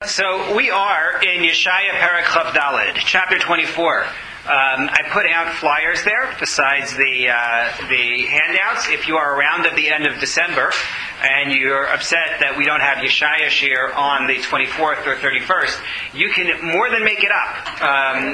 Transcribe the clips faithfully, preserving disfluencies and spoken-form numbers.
So we are in Yeshaya Perek Chav Daled, chapter twenty-four. Um, I put out flyers there besides the uh, the handouts. If you are around at the end of December and you're upset that we don't have Yeshaya Shir on the twenty-fourth or thirty-first, you can more than make it up. Um,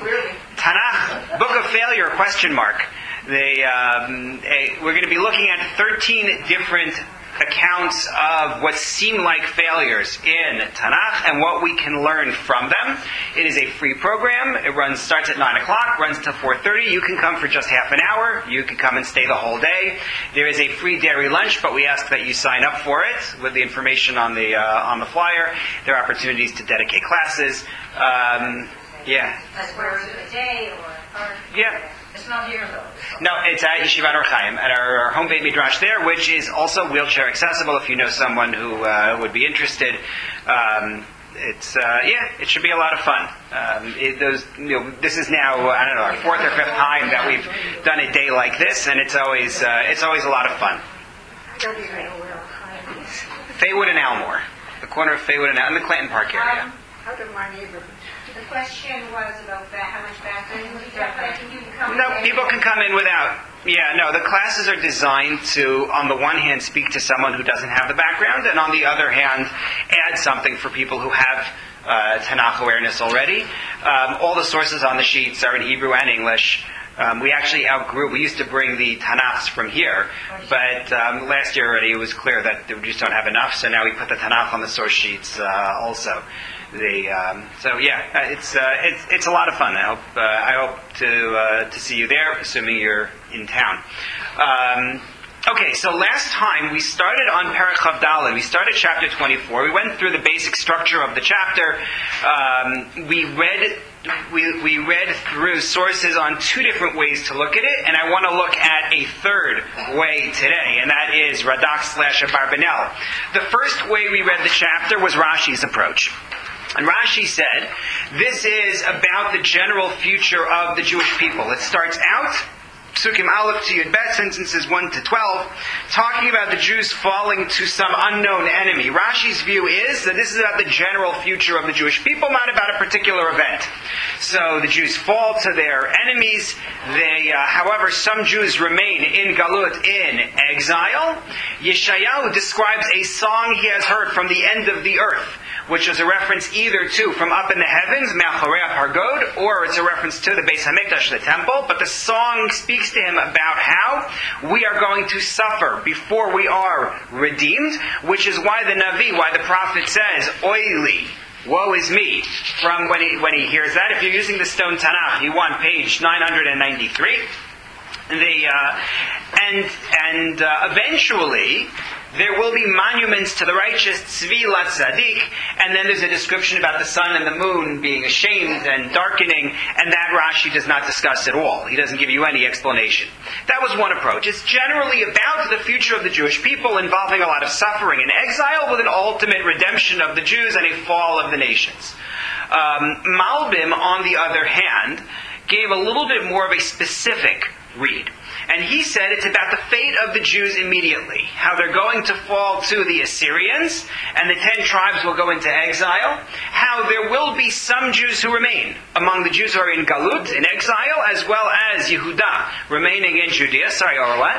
Tanakh, Book of Failure, question mark. The, um, a, we're going to be looking at thirteen different accounts of what seem like failures in Tanakh and what we can learn from them. It is a free program. It runs starts at nine o'clock, runs till four thirty. You can come for just half an hour. You can come and stay the whole day. There is a free dairy lunch, but we ask that you sign up for it with the information on the uh, on the flyer. There are opportunities to dedicate classes. Um, yeah. Like where is it, a day or a part? Yeah. It's not here though. No, it's at Yeshivat Or Chaim, at our, our home Beit Midrash there, which is also wheelchair accessible if you know someone who uh, would be interested. Um, it's, uh, yeah, it should be a lot of fun. Um, it, those, you know, this is now, I don't know, our fourth or fifth time that we've done a day like this, and it's always, uh, it's always a lot of fun. I don't even know where Chaim is. Faywood and Elmore, the corner of Faywood and Elmore, in the Clanton Park area. Um, out of my neighborhood. The question was about that, how much background you can come No, people can come in without. Yeah, no, the classes are designed to, on the one hand, speak to someone who doesn't have the background, and on the other hand, add something for people who have uh, Tanakh awareness already. Um, all the sources on the sheets are in Hebrew and English. Um, we actually outgrew, we used to bring the Tanakhs from here, but um, last year already it was clear that we just don't have enough, so now we put the Tanakh on the source sheets uh, also. The, um, so yeah, it's uh, it's it's a lot of fun. I hope uh, I hope to uh, to see you there, assuming you're in town. Um, okay, so last time we started on Perek Chav Daled. We started chapter twenty-four. We went through the basic structure of the chapter. Um, we read we we read through sources on two different ways to look at it, and I want to look at a third way today, and that is Radak slash Abarbanel. The first way we read the chapter was Rashi's approach. And Rashi said, this is about the general future of the Jewish people. It starts out, Psukim Aleph to Yud Bet, sentences one to twelve, talking about the Jews falling to some unknown enemy. Rashi's view is that this is about the general future of the Jewish people, not about a particular event. So the Jews fall to their enemies. They, uh, however, some Jews remain in Galut, in exile. Yeshayahu describes a song he has heard from the end of the earth, which is a reference either to from up in the heavens, Me'achorei Pargod, or it's a reference to the Beis Hamikdash, the temple. But the song speaks to him about how we are going to suffer before we are redeemed, which is why the Navi, why the prophet says, Oili, woe is me, from when he, when he hears that. If you're using the Stone Tanakh, you want page nine ninety-three. The, uh, and and uh, eventually, there will be monuments to the righteous, Tzvi la Tzadik, and then there's a description about the sun and the moon being ashamed and darkening, and that Rashi does not discuss at all. He doesn't give you any explanation. That was one approach. It's generally about the future of the Jewish people, involving a lot of suffering and exile, with an ultimate redemption of the Jews and a fall of the nations. Um, Malbim, on the other hand, gave a little bit more of a specific read. And he said it's about the fate of the Jews immediately. How they're going to fall to the Assyrians, and the ten tribes will go into exile. How there will be some Jews who remain among the Jews who are in Galut, in exile, as well as Yehuda remaining in Judea. Sorry, or what?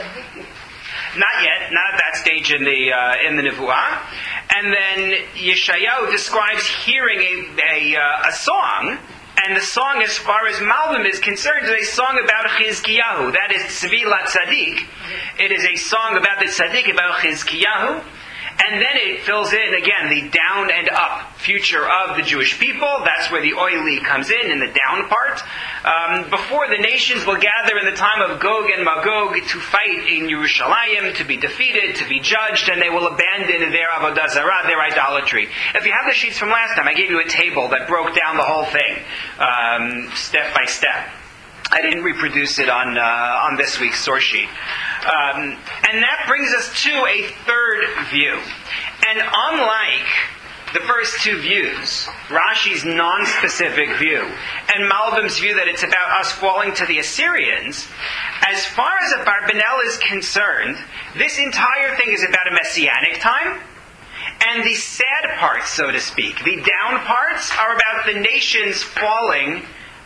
Not yet, not at that stage in the uh, in the Nevuah. And then Yeshayahu describes hearing a a, uh, a song. And the song, as far as Malbim is concerned, is a song about Chizkiyahu. That is Tzvi la Tzadik. It is a song about the Tzadik, about Chizkiyahu. And then it fills in, again, the down and up future of the Jewish people. That's where the oili comes in, in the down part. Um, before the nations will gather in the time of Gog and Magog to fight in Yerushalayim, to be defeated, to be judged, and they will abandon their Avodah Zarah, their idolatry. If you have the sheets from last time, I gave you a table that broke down the whole thing, um, step by step. I didn't reproduce it on uh, on this week's source sheet. Um, and that brings us to a third view. And unlike the first two views, Rashi's non-specific view, and Malbim's view that it's about us falling to the Assyrians, as far as Abarbanel is concerned, this entire thing is about a messianic time, and And the sad parts, so to speak, the down parts, are about the nations falling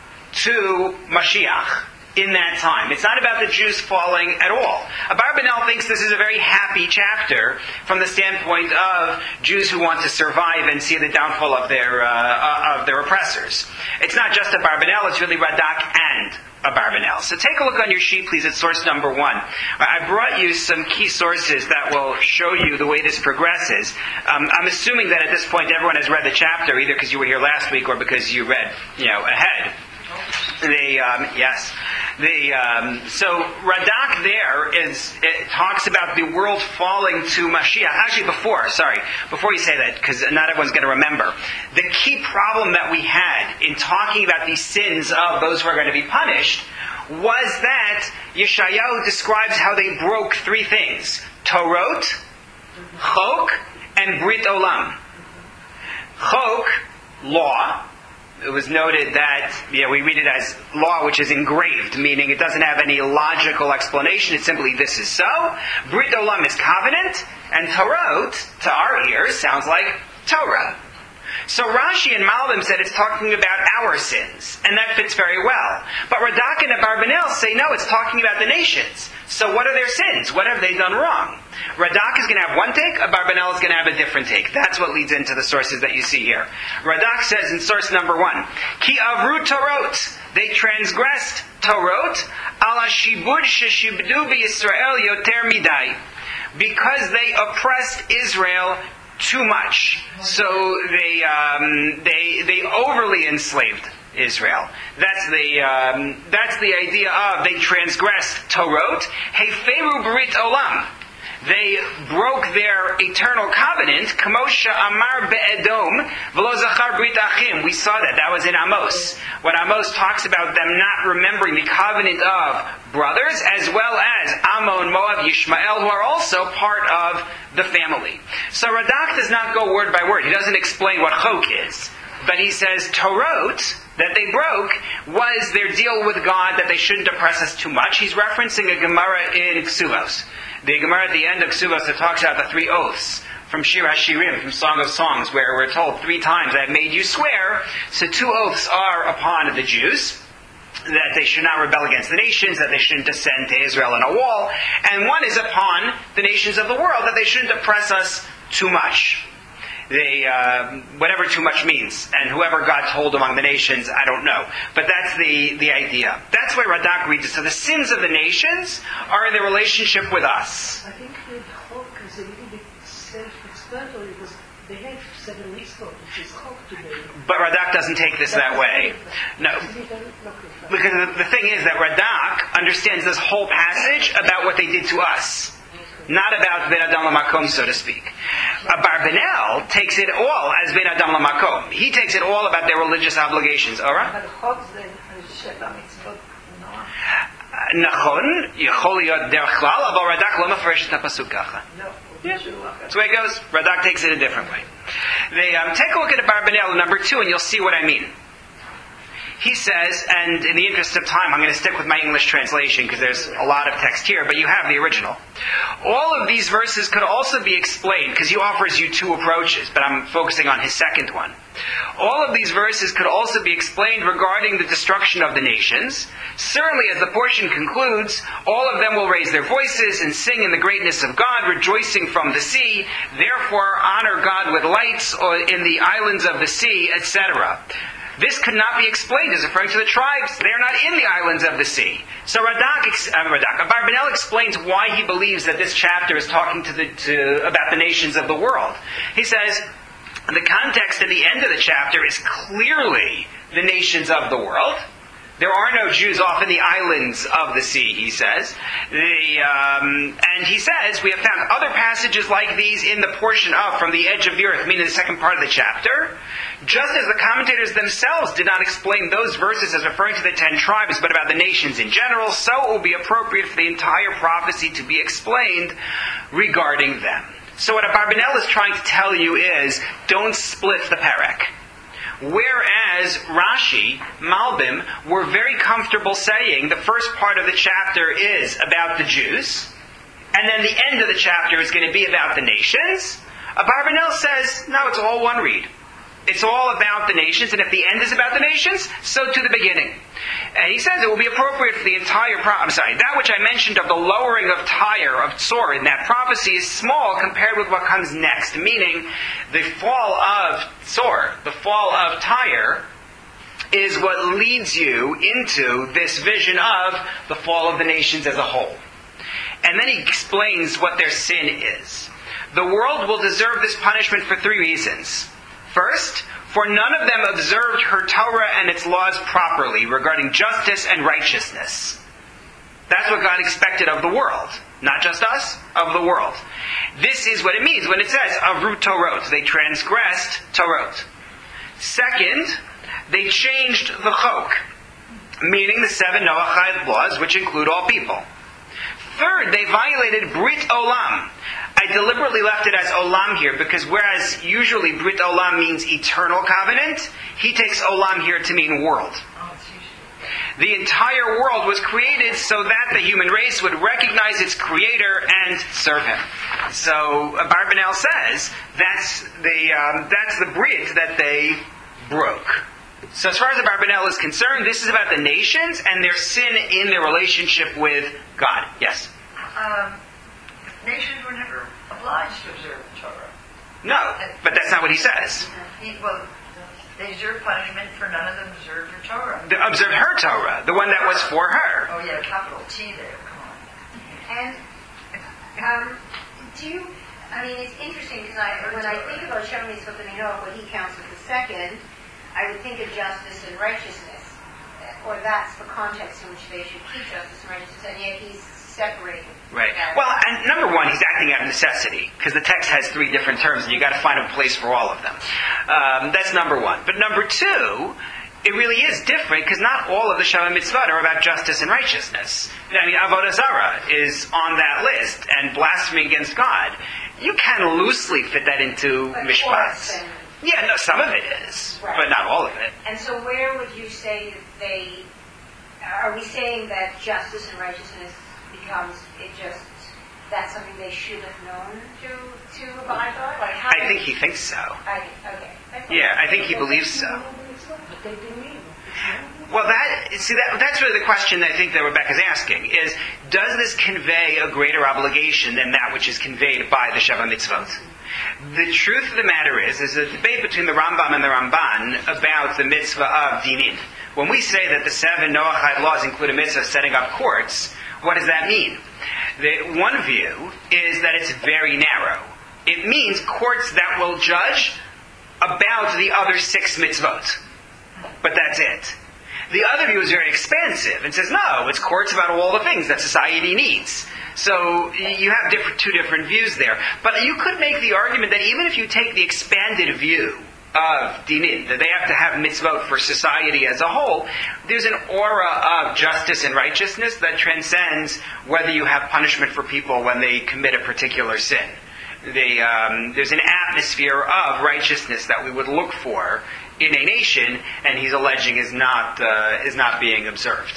to Mashiach in that time. It's not about the Jews falling at all. Abarbanel thinks this is a very happy chapter from the standpoint of Jews who want to survive and see the downfall of their uh, of their oppressors. It's not just Abarbanel, it's really Radak and Abarbanel. So take a look on your sheet, please, at source number one. I brought you some key sources that will show you the way this progresses. Um, I'm assuming that at this point everyone has read the chapter, either because you were here last week or because you read, you know, ahead. The um, yes, the um, so Radak there is it talks about the world falling to Mashiach. Actually, before sorry, before you say that, because not everyone's going to remember. The key problem that we had in talking about these sins of those who are going to be punished was that Yeshayahu describes how they broke three things: Torot, Chok, and Brit Olam. Chok, law. It was noted that, you know, we read it as law which is engraved, meaning it doesn't have any logical explanation. It's simply, this is so. Brit Olam is covenant, and Torot, to our ears, sounds like Torah. So Rashi and Malbim said it's talking about our sins, and that fits very well. But Radak and Abarbanel say, no, it's talking about the nations. So what are their sins? What have they done wrong? Radak is going to have one take, Abarbanel is going to have a different take. That's what leads into the sources that you see here. Radak says in source number one, Ki avru Torot, they transgressed Torot, ala shibud sheshibdu b'Yisrael yoter midai, because they oppressed Israel too much. So they um, they they overly enslaved Israel. That's the um, that's the idea of they transgressed Torot. Heferu Brit Olam. They broke their eternal covenant. Kamosha Amar be'edom v'lo zachar brit achim. We saw that. That was in Amos. When Amos talks about them not remembering the covenant of brothers, as well as Ammon, Moab, Yishmael, who are also part of the family. So Radak does not go word by word. He doesn't explain what Chok is. But he says Torot, that they broke, was their deal with God that they shouldn't oppress us too much. He's referencing a Gemara in Ksuvos. The Gemara at the end of Ksuvos that talks about the three oaths from Shir HaShirim, from Song of Songs, where we're told three times, I have made you swear. So two oaths are upon the Jews, that they should not rebel against the nations, that they shouldn't descend to Israel in a wall, and one is upon the nations of the world, that they shouldn't oppress us too much. They, uh, whatever too much means, and whoever God told among the nations, I don't know. But that's the, the idea. That's why Radak reads it. So the sins of the nations are in their relationship with us. I think the Chok is a little bit self-explanatory because they have seven mitzvot, which is Chok today. But Radak doesn't take this that way. No. Because the, the thing is that Radak understands this whole passage about what they did to us. Not about Ben Adam Lamakom, so to speak. Abarbanel takes it all as Ben Adam Lamakom. He takes it all about their religious obligations. Alright? Nachon, יכול להיות דרך כלל, אבל רד"ק לא מפרש את הפסוק ככה. That's the way it goes. Radak takes it a different way. They um, take a look at Abarbanel number two, and you'll see what I mean. He says, and in the interest of time, I'm going to stick with my English translation because there's a lot of text here, but you have the original. All of these verses could also be explained, because he offers you two approaches, but I'm focusing on his second one. All of these verses could also be explained regarding the destruction of the nations. Certainly, as the portion concludes, all of them will raise their voices and sing in the greatness of God, rejoicing from the sea. Therefore, honor God with lights in the islands of the sea, et cetera. This could not be explained as referring to the tribes. They are not in the islands of the sea. So Radak, uh, Radak Abarbanel explains why he believes that this chapter is talking to the, to, about the nations of the world. He says, the context at the end of the chapter is clearly the nations of the world. There are no Jews off in the islands of the sea, he says. The, um, and he says, we have found other passages like these in the portion of From the Edge of the Earth, meaning the second part of the chapter. Just as the commentators themselves did not explain those verses as referring to the ten tribes, but about the nations in general, so it will be appropriate for the entire prophecy to be explained regarding them. So what Abarbanel is trying to tell you is, don't split the perek. Whereas Rashi, Malbim, were very comfortable saying the first part of the chapter is about the Jews, and then the end of the chapter is going to be about the nations. Abarbanel says, no, it's all one reed. It's all about the nations, and if the end is about the nations, so to the beginning. And he says it will be appropriate for the entire pro- I'm sorry, that which I mentioned of the lowering of Tyre, of Tzor, in that prophecy is small compared with what comes next, meaning the fall of Tzor, the fall of Tyre, is what leads you into this vision of the fall of the nations as a whole. And then he explains what their sin is. The world will deserve this punishment for three reasons. First, for none of them observed her Torah and its laws properly regarding justice and righteousness. That's what God expected of the world. Not just us, of the world. This is what it means when it says, Avru Torot. They transgressed Torot. Second, they changed the Chok, meaning the seven Noahide laws, which include all people. Third, they violated Brit Olam. I deliberately left it as Olam here because whereas usually Brit Olam means eternal covenant, he takes Olam here to mean world. The entire world was created so that the human race would recognize its creator and serve him. So Abarbanel says that's the um, that's the Brit that they broke. So as far as Abarbanel is concerned, this is about the nations and their sin in their relationship with God. Yes? Um, nations were never obliged to observe the Torah. No, but that's not what he says. He, well, they deserve punishment for none of them observed her Torah. The, observe her Torah, the one that was for her. Oh yeah, capital T there, come on. And um, do you, I mean, it's interesting because I, when I think about Shem Mitzvot B'Ninoch, what he counts as the second, I would think of justice and righteousness, or that's the context in which they should keep justice and righteousness, and yet he's separated. Right. Well, and number one, he's acting out of necessity, because the text has three different terms, and you've got to find a place for all of them. Um, that's number one. But number two, it really is different, because not all of the Shem Mitzvot are about justice and righteousness. I mean, Avodah Zarah is on that list, and blasphemy against God. You can loosely fit that into But mishpat. Yeah, no, some of it is, right. But not all of it. And so where would you say that they, are we saying that justice and righteousness becomes, it just, that's something they should have known to, to abide by? Like how I think he thinks so. I, okay. That's Yeah, I think he believes so. But they didn't mean it. Well, that see that that's really the question I think that Rebecca's asking is: does this convey a greater obligation than that which is conveyed by the Sheva Mitzvot? The truth of the matter is, is a debate between the Rambam and the Ramban about the mitzvah of dinin. When we say that the seven Noahide laws include a mitzvah of setting up courts, what does that mean? The one view is that it's very narrow. It means courts that will judge about the other six mitzvot. But that's it. The other view is very expansive and says, no, it's courts about all the things that society needs. So you have different, two different views there. But you could make the argument that even if you take the expanded view of dinin, that they have to have mitzvot for society as a whole, there's an aura of justice and righteousness that transcends whether you have punishment for people when they commit a particular sin. The, um, there's an atmosphere of righteousness that we would look for in a nation, and he's alleging is not uh, is not being observed.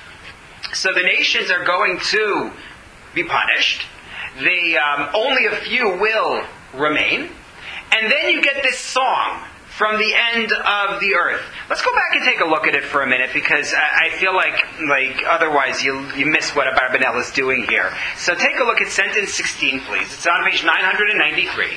So the nations are going to be punished. The um, only a few will remain, and then you get this song from the end of the earth. Let's go back and take a look at it for a minute, because I, I feel like like otherwise you you miss what Abarbanel is doing here. So take a look at sentence sixteen, please. It's on page nine hundred ninety-three.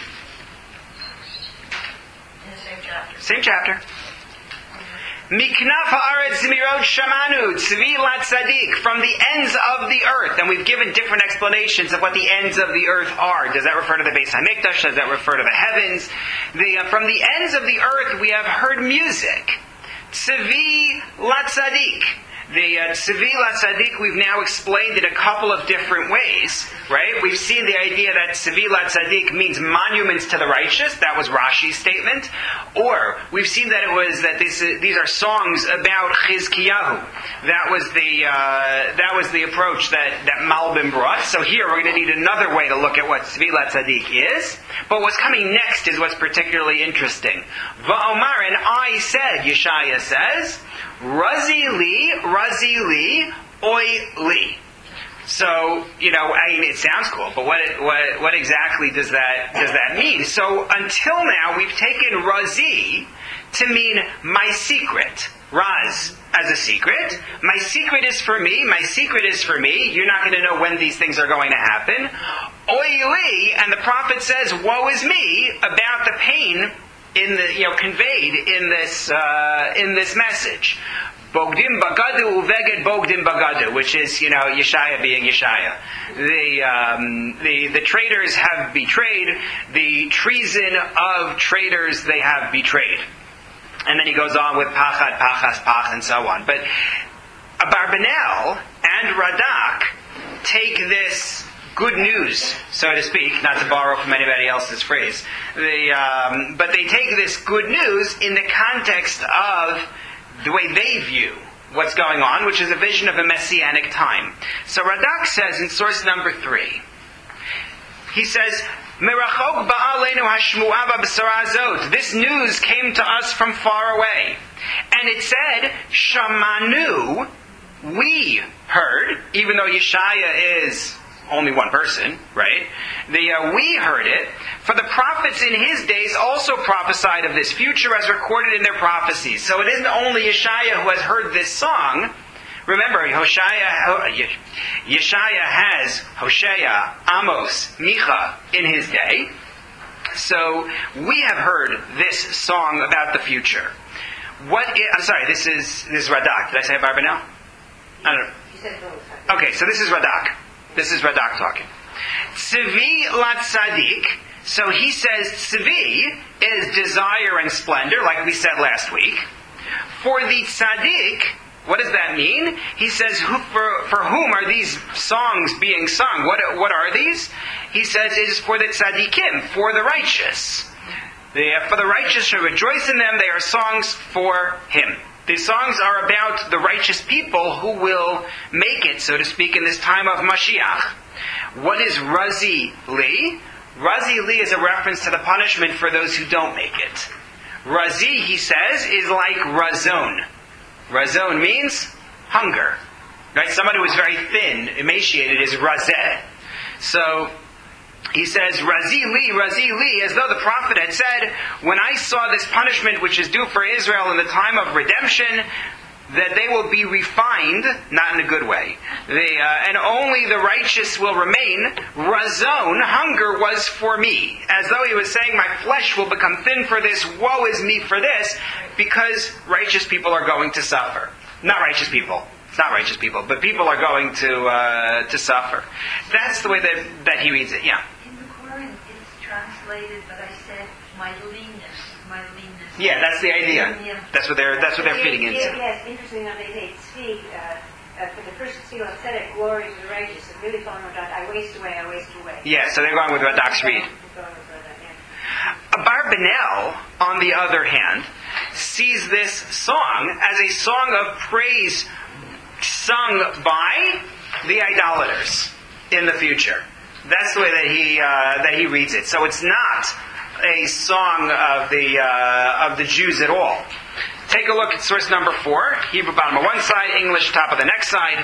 In the same chapter. Same chapter. Miknaf haaretz zimirot shamanu tzvi latzadik, from the ends of the earth, and we've given different explanations of what the ends of the earth are. Does that refer to the Beis Hamikdash? Does that refer to the heavens? The, uh, from the ends of the earth, we have heard music. Tzvi latzadik. The uh, Tzvi Latzadik, we've now explained it a couple of different ways, right? We've seen the idea that Tzvi Latzadik means monuments to the righteous. That was Rashi's statement. Or we've seen that it was that this, uh, these are songs about Chizkiyahu. That was the uh, that was the approach that, that Malbim brought. So here we're going to need another way to look at what Tzvi Latzadik is. But what's coming next is what's particularly interesting. Va'omar, and I said, Yeshaya says, Razi li, Razi li, oi li. So, you know, I mean, it sounds cool, but what, what, what exactly does that, does that mean? So, until now, we've taken Razi to mean my secret. Raz as a secret. My secret is for me. My secret is for me. You're not going to know when these things are going to happen. Oili, and the prophet says, woe is me, about the pain in the, you know, conveyed in this, uh, in this message. Bogdim bagadu uveged bogdim bagadu, which is, you know, Yeshaya being Yeshaya. The, um, the, the traitors have betrayed. The treason of traitors they have betrayed. And then he goes on with Pachad, Pachas, Pach, and so on. But Abarbanel and Radak take this good news, so to speak, not to borrow from anybody else's phrase, the, um, but they take this good news in the context of the way they view what's going on, which is a vision of a messianic time. So Radak says in source number three, he says, Merachok ba'aleinu hashmu'a b'basara azot. This news came to us from far away. And it said, Shamanu, we heard, even though Yeshaya is only one person, right? The uh, we heard it. For the prophets in his days also prophesied of this future as recorded in their prophecies. So it isn't only Yeshaya who has heard this song. Remember, Hoshea, Yeshaya has Hosea, Amos, Micha in his day. So we have heard this song about the future. What is, I'm sorry, this is this is Radak. Did I say Barbanel? I don't know. You said both. Okay, so this is Radak. This is Radak talking. Tzvi lat tzadik. So he says tzvi is desire and splendor, like we said last week. For the tzaddik, what does that mean? He says, who, for, for whom are these songs being sung? What, what are these? He says, it is for the tzaddikim, for the righteous. The, for the righteous shall rejoice in them. They are songs for him. These songs are about the righteous people who will make it, so to speak, in this time of Mashiach. What is Razi Li? Razi Li is a reference to the punishment for those who don't make it. Razi, he says, is like Razon. Razon means hunger. Right? Somebody who is very thin, emaciated, is razeh. So he says, Razi li, Razi li, as though the prophet had said, when I saw this punishment which is due for Israel in the time of redemption, that they will be refined, not in a good way, they, uh, and only the righteous will remain. Razon, hunger was for me. As though he was saying, my flesh will become thin for this, woe is me for this, because righteous people are going to suffer. Not righteous people. It's not righteous people, but people are going to uh, to suffer. That's the way that, that he reads it, yeah. In the Quran, it's translated, but I said, my leanness, my leanness. Yeah, that's the idea. That's what they're that's what they're feeding into. Yes, interesting enough, they say tzvi, uh, uh, for the first tzvi of tzedek, glory to the righteous. And really following Radak, I waste away, I waste away. Yeah, so they're going with Radak's read. Abarbanel, on the other hand, sees this song as a song of praise sung by the idolaters in the future. That's the way that he uh, that he reads it. So it's not a song of the uh, of the Jews at all. Take a look at source number four, Hebrew bottom of one side, English top of the next side.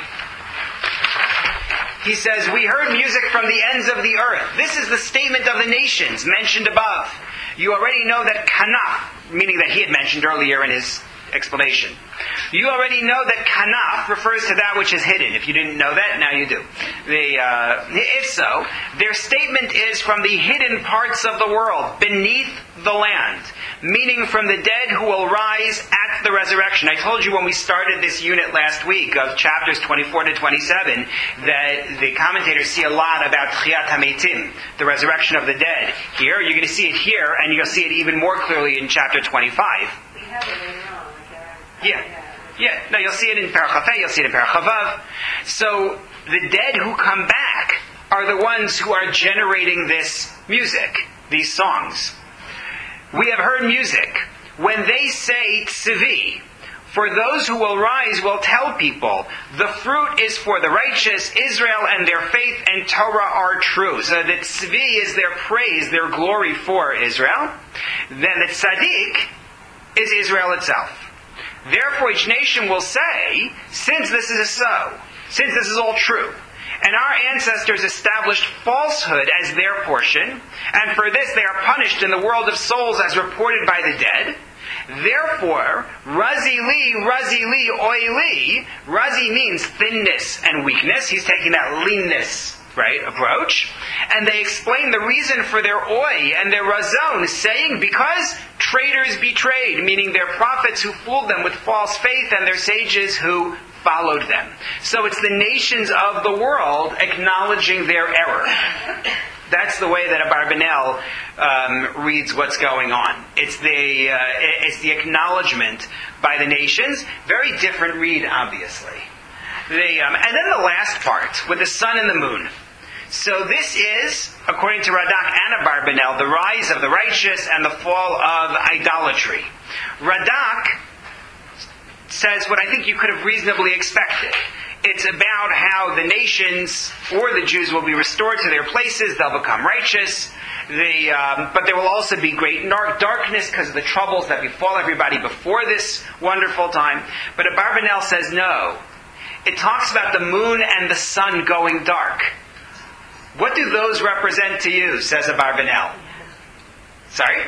He says, we heard music from the ends of the earth. This is the statement of the nations mentioned above. You already know that Kanaf, meaning that he had mentioned earlier in his explanation. You already know that Kanaf refers to that which is hidden. If you didn't know that, now you do. The, uh, if so, their statement is from the hidden parts of the world, beneath the land, meaning from the dead who will rise at the resurrection. I told you when we started this unit last week of chapters twenty-four to twenty-seven that the commentators see a lot about Tchiyat HaMeitim, the resurrection of the dead. Here, you're going to see it here, and you'll see it even more clearly in chapter twenty-five. We have it later on. Yeah. Yeah. No, you'll see it in Perach Chafei, you'll see it in Perach Chavav. So, the dead who come back are the ones who are generating this music, these songs. We have heard music. When they say tzvi, for those who will rise will tell people, the fruit is for the righteous, Israel and their faith and Torah are true. So that tzvi is their praise, their glory for Israel. Then the tzaddik is Israel itself. Therefore, each nation will say, since this is so, since this is all true, And our ancestors established falsehood as their portion, and for this they are punished in the world of souls as reported by the dead. Therefore, Razi li, Razi li, oi li. Razi means thinness and weakness. He's taking that leanness, right, approach. And they explain the reason for their oi and their razon, saying, because traitors betrayed, meaning their prophets who fooled them with false faith and their sages who followed them. So it's the nations of the world acknowledging their error. That's the way that Abarbanel um, reads what's going on. It's the uh, it's the acknowledgement by the nations. Very different read, obviously. The, um, and then the last part, with the sun and the moon. So this is, according to Radak and Abarbanel, the rise of the righteous and the fall of idolatry. Radak says what I think you could have reasonably expected. It's about how the nations, or the Jews, will be restored to their places. They'll become righteous. The, um, but there will also be great darkness because of the troubles that befall everybody before this wonderful time. But Abarbanel says no. It talks about the moon and the sun going dark. What do those represent to you, says Abarbanel? Sorry?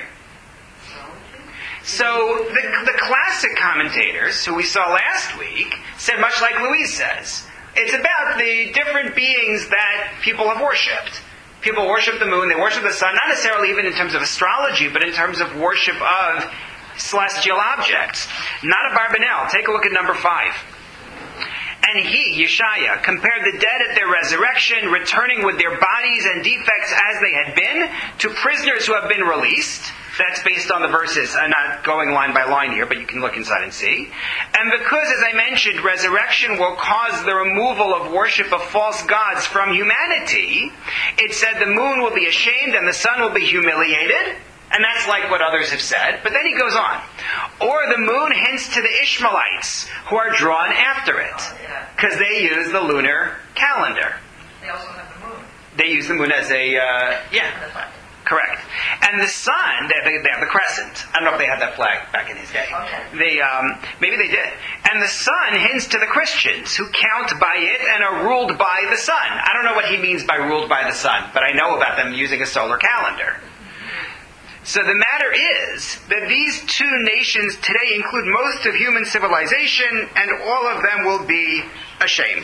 So the, the classic commentators, who we saw last week, said much like Louise says. It's about the different beings that people have worshipped. People worship the moon, they worship the sun, not necessarily even in terms of astrology, but in terms of worship of celestial objects. Not Abarbanel. Take a look at number five. And he, Yeshaya, compared the dead at their resurrection, returning with their bodies and defects as they had been, to prisoners who have been released. That's based on the verses. I'm not going line by line here, but you can look inside and see. And because, as I mentioned, resurrection will cause the removal of worship of false gods from humanity, it said the moon will be ashamed and the sun will be humiliated. And that's like what others have said. But then he goes on. Or the moon hints to the Ishmaelites, who are drawn after it. Because they use the lunar calendar. They also have the moon. They use the moon as a, uh, yeah. Correct. And the sun, they, they have the crescent. I don't know if they had that flag back in his day. Okay. They, um, maybe they did. And the sun hints to the Christians who count by it and are ruled by the sun. I don't know what he means by ruled by the sun, but I know about them using a solar calendar. So the matter is that these two nations today include most of human civilization, and all of them will be ashamed.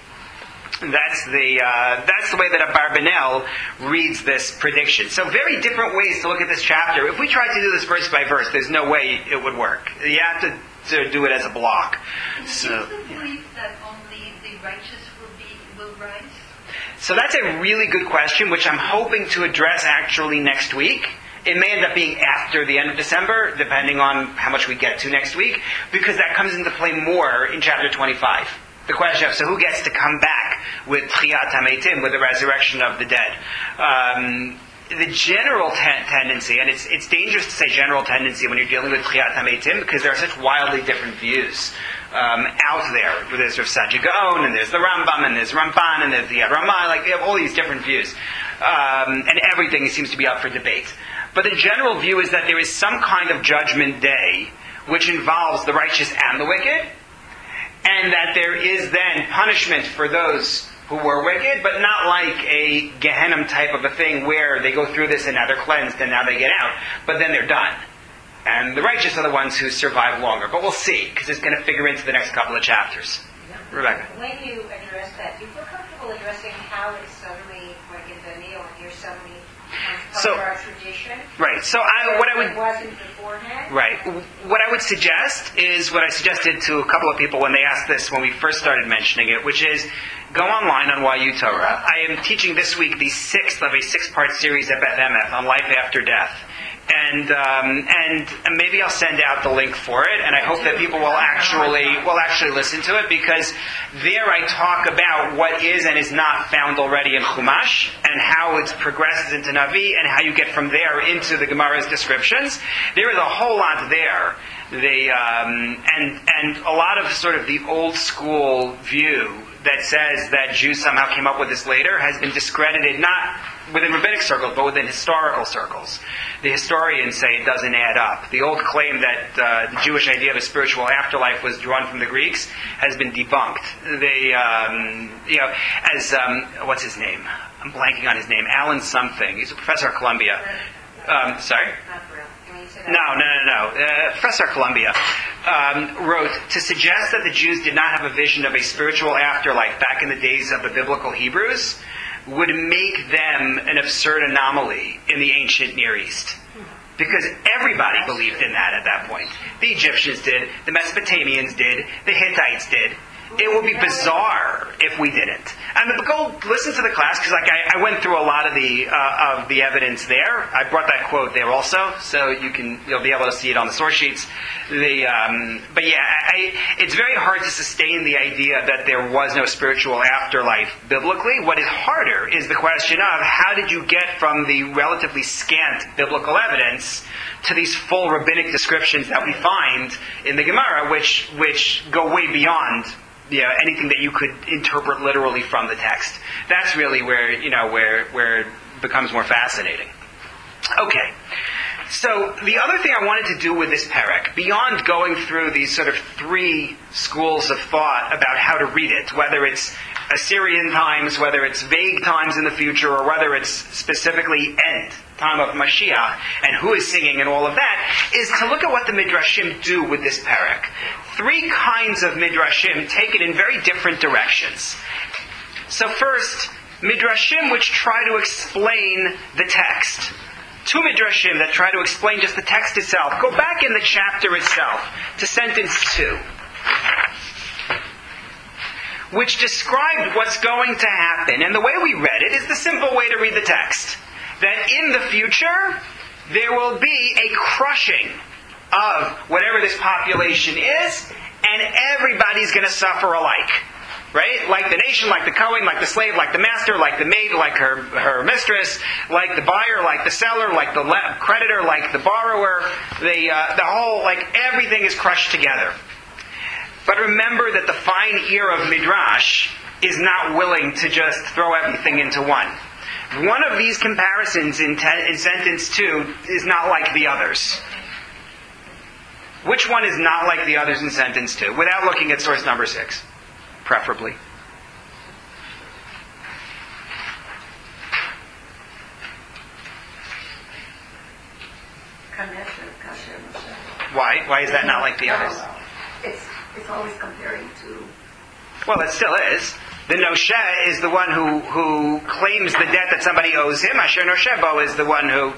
That's the uh, that's the way that Abarbanel reads this prediction. So very different ways to look at this chapter. If we tried to do this verse by verse, there's no way it would work. You have to, to do it as a block. So, Is the belief that only the righteous will be will rise? So that's a really good question, which I'm hoping to address actually next week. It may end up being after the end of December, depending on how much we get to next week, because that comes into play more in chapter twenty-five. The question of, so who gets to come back with Tchiyat HaMeitim, with the resurrection of the dead? Um, the general ten- tendency, and it's it's dangerous to say general tendency when you're dealing with Tchiyat HaMeitim, because there are such wildly different views um, out there. There's Rav Saadia Gaon, and there's the Rambam, and there's Ramban, and there's the Yad Ramah, like they have all these different views. Um, and everything seems to be up for debate. But the general view is that there is some kind of judgment day which involves the righteous and the wicked, and that there is then punishment for those who were wicked, but not like a Gehenna type of a thing where they go through this and now they're cleansed and now they get out, but then they're done. And the righteous are the ones who survive longer. But we'll see, because it's going to figure into the next couple of chapters. Yeah. Rebecca. When you address that, do you feel comfortable addressing how it's suddenly, like in the Neil, and you're suddenly part so, of our tradition? Right. So I, what I would... It wasn't beforehand? Right. What I would suggest is what I suggested to a couple of people when they asked this when we first started mentioning it, which is go online on Y U Torah. I am teaching this week the sixth of a six-part series at Beth Emeth on life after death. And um, and maybe I'll send out the link for it, and I hope that people will actually will actually listen to it, because there I talk about what is and is not found already in Chumash, and how it progresses into Navi, and how you get from there into the Gemara's descriptions. There is a whole lot there. The um, and and a lot of sort of the old school view that says that Jews somehow came up with this later has been discredited, not within rabbinic circles, but within historical circles. The historians say it doesn't add up. The old claim that uh, the Jewish idea of a spiritual afterlife was drawn from the Greeks has been debunked. They, um, you know, as, um, what's his name? I'm blanking on his name. Alan something. He's a professor at Columbia. Um, sorry? No, no, no, no. Uh, professor at Columbia um, wrote, to suggest that the Jews did not have a vision of a spiritual afterlife back in the days of the biblical Hebrews would make them an absurd anomaly in the ancient Near East. Because everybody believed in that at that point. The Egyptians did, the Mesopotamians did, the Hittites did. It would be bizarre if we didn't. I mean, go listen to the class, because like I, I went through a lot of the uh, of the evidence there. I brought that quote there also, so you can you'll be able to see it on the source sheets. The um, but yeah, I, it's very hard to sustain the idea that there was no spiritual afterlife biblically. What is harder is the question of how did you get from the relatively scant biblical evidence to these full rabbinic descriptions that we find in the Gemara, which which go way beyond, you know, anything that you could interpret literally from the text. That's really where, you know, where where it becomes more fascinating. Okay. So the other thing I wanted to do with this perek, beyond going through these sort of three schools of thought about how to read it, whether it's Assyrian times, whether it's vague times in the future, or whether it's specifically end, time of Mashiach, and who is singing and all of that, is to look at what the Midrashim do with this perek. Three kinds of Midrashim take it in very different directions. So first, Midrashim which try to explain the text. Two Midrashim that try to explain just the text itself. Go back in the chapter itself to sentence two, which described what's going to happen. And the way we read it is the simple way to read the text. That in the future, there will be a crushing of whatever this population is, and everybody's going to suffer alike. Right? Like the nation, like the Kohen, like the slave, like the master, like the maid, like her her mistress, like the buyer, like the seller, like the le- creditor, like the borrower. The uh, the whole, like everything is crushed together. But remember that the fine ear of Midrash is not willing to just throw everything into one. One of these comparisons in, te- in sentence two is not like the others. Which one is not like the others in sentence two? Without looking at source number six, preferably. Why? Why is that not like the others? It's it's always comparing to. Well, it still is. The Nosheh is the one who, who claims the debt that somebody owes him. Asher Noshebo is the one who...